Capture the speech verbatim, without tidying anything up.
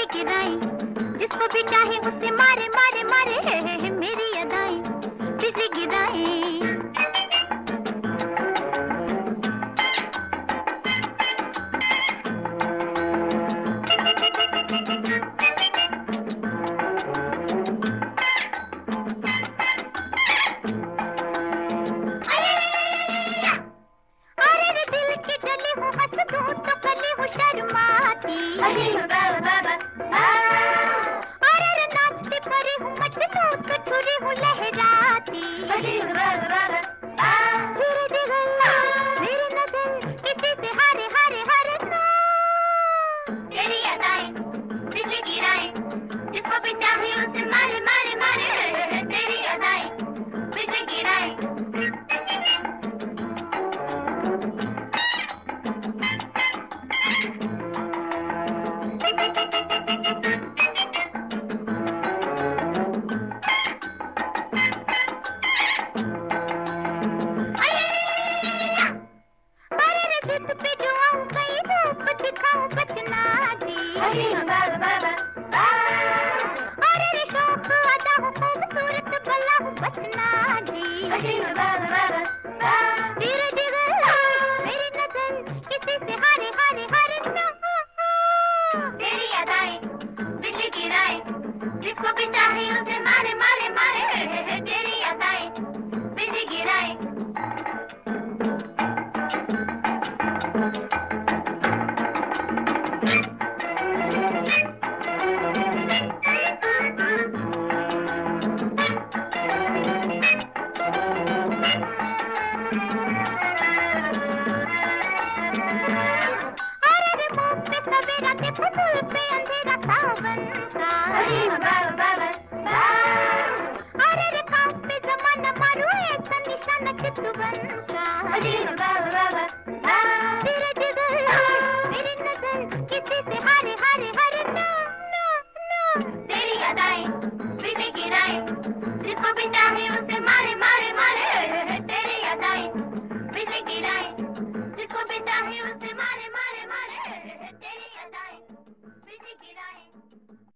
गिराए, जिसको भी चाहे उससे मारे मारे मारे, है, है, है मेरी अदाएं बिजली गिराए। जिसको भी चाहे उसे मारे मारे मारे, तेरी अदाएं बिजली गिराए। जिसको भी चाहे उसे मारे मारे मारे, तेरी अदाएं बिजली गिराए। जिसको भी चाहे उसे मारे मारे मारे, तेरी अदाएं बिजली गिराए।